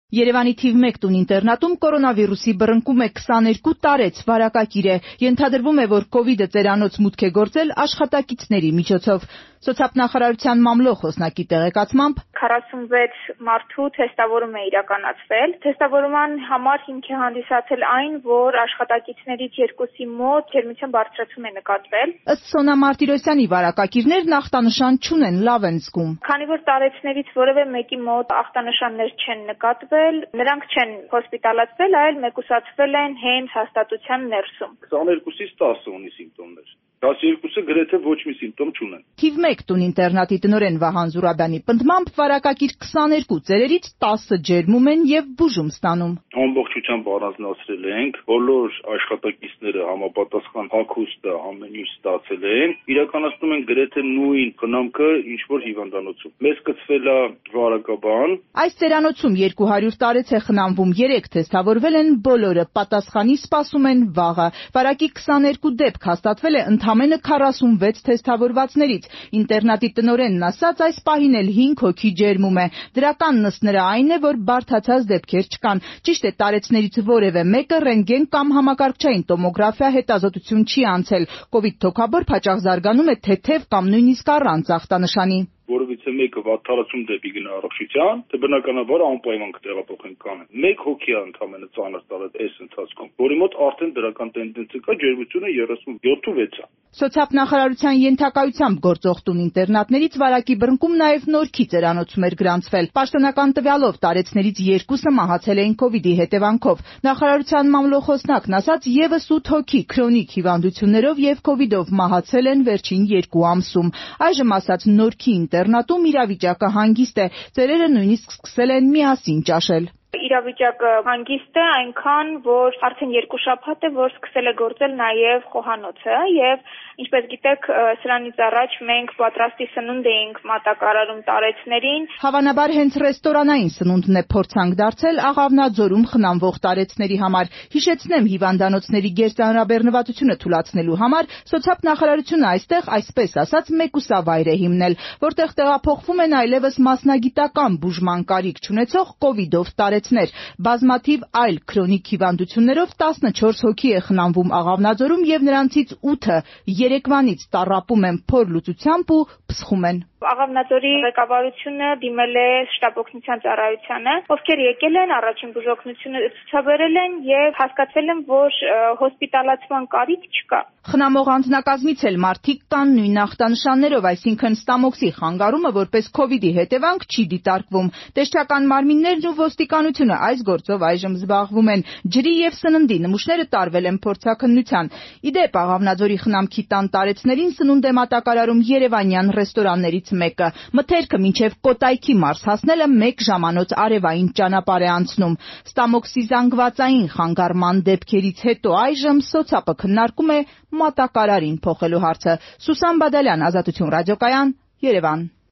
Երևանի թիվ 1 տուն-ինտերնատում կորոնավիրուսի բռնկում է 22 տարեց վարակակիր է։ Ենթադրվում է, որ կովիդը ծերանոց մուտք է գործել աշխատակիցների միջոցով։ Սոցիալնախարարության մամլո խոսնակի տեղեկացմամբ 46 մարդու թեստավորում է իրականացվել։ Թեստավորման համար հիմք է հանդիսացել այն, որ աշխատակիցներից երկուսի մոտ ջերմության բարձրացում է նկատվել։ Ըստ Սոնա Մարտիրոսյանի վարակակիրներն ախտանշան չունեն, լավ են զգում։ Քանի որ տարեցներից որևէ մեկի մոտ ախտանշաններ չեն նկատվել, նրանք չեն հոսպիտալացվել, այլ մեկուսացվել են հենց հաստատության ներսում։ 22-ից 10 ունի սիմպտոմներ։ 12-ը գրեթե ոչ մի սիմպտոմ չունեն։ Թիվ 1 տուն-ինտերնատի տնօրեն Վահան Զուրաբյանի պնդմամբ վարակակիր 22 ծերերից 10-ը ջերմում են եւ բուժում ստանում։ Ամբողջությամբ առանձնացրել ենք, բոլոր աշխատակիցները համապատասխան հագուստը ամեն ինչ ստացել են, իրականացնում են գրեթե նույն խնամքը, ինչ որ հիվանդանոցում։ Մեզ կցվել է վարակաբան։ Այս ծերանոցում 200 տարեց է խնամվում, 3 թեստավորվել են բոլորը, պատասխանի սպասում են վաղը։ Վարակի 22 դեպք հաստատվել է ընդամենը 46 թեստավորվածներից։ Ինտերնատի տնօրենն ասաց, այս պահին էլ 5 հոգի ջերմում է։ Դրականն ըստ նրա այն է, որ բարդացած դեպքեր չկան։ Ճիշտ է, տարեցներից որևէ մեկը ռենտգեն կամ համակարգչային տոմոգրաֆիա հետազոտություն չի անցել։ Կովիդ թոքաբորբ հաճախ զարգանում է թեթև կամ նույնիսկ առանց ախտանշանի։ Որովհետեւ մեկը 40 դեպի գնա առողջության, թե բնականաբար անպայման կտեղափոխենք կանեն։ Մեկ հոգի է ընդամենը ծանր տարած այս ընթացքում, որի մոտ արդեն դրական տենդենսը կա, ջերմությունը 37-6 է։ Սոցիալնախարարության ենթակայությամբ գործող տուն-ինտերնատներից վարակի բռնկում նաև Նորքի ծերանոցում էր գրանցվել։ Պաշտոնական տվյալով տարեցներից 2-ը մահացել էին կովիդի հետևանքով։ Նախարարության մամլո խոսնակն ասաց, եւս 8 հոգի քրոնիկ հիվանդություններով եւ կովիդով մահացել են վերջին 2 ամսում։ Այժմ ասաց Նորքի ինտերնատում իրավիճակը հանգիստ է, ծերերը նույնիսկ սկսել են միասին ճաշել։ Իրավիճակը հանգիստ է այնքան, որ արդեն 2 շաբաթ է, որ սկսել է գործել նաև խոհանոցը եւ ինչպես գիտեք, սրանից առաջ մենք պատրաստի սնունդ էինք մատակարարում տարեցներին։ Հավանաբար հենց ռեստորանային սնունդն է փորձանք դարձել Աղավնաձորում խնամվող տարեցների համար։ Հիշեցնեմ, հիվանդանոցների գերծանրաբեռնվածությունը թույլատնելու համար սոցիալնախարարությունը այստեղ, այսպես ասած, մեկուսավայր է հիմնել, որտեղ տեղափոխվում են այլևս մասնագիտական բուժման կարիք չունեցող կովիդով տարեցներ։ Բազմաթիվ այլ քրոնիկ հիվանդություններով 14 հոգի է խնամվում Աղավնաձորում եւ նրանցից 8-ը երեկվանից տառապում են փոր լուծությամբ ու փսխում են։ Աղավնաձորի ղեկավարությունը դիմել է շտապօգնության ծառայությանը, ովքեր եկել են, առաջին բուժօգնությունը ցուցաբերել են եւ հասկացել են, որ հոսպիտալացման կարիք չկա։ Խնամող անձնակազմից էլ մարդիկ կան նույն ախտանշաններով, այսինքն ստամոքսի խանգարումը որպես կովիդի հետևանք չի դիտարկվում։ Տեսչական մարմիններն ու ոստիկանությունը այս գործով այժմ զբաղվում են։ Ջրի եւ սննդի նմուշները տարվել են փորձաքննության։ Իդեպ Աղավնաձորի խնամքի տան տարեցներին սնունդ է մատակարարում երևանյան ռեստորաններից մեկը։ Մթերքը մինչև Կոտայքի մարզ հասնելը 1 ժամանոց արևային ճանապարհ է անցնում։ Ստամոքսի զանգվածային խանգարման դեպքերից հետո այժմ սոցապը քննարկում է մատակարարին փոխելու հարցը։ Սուսան Բադալյան, Ազատություն ռադիոկայան, Երևան։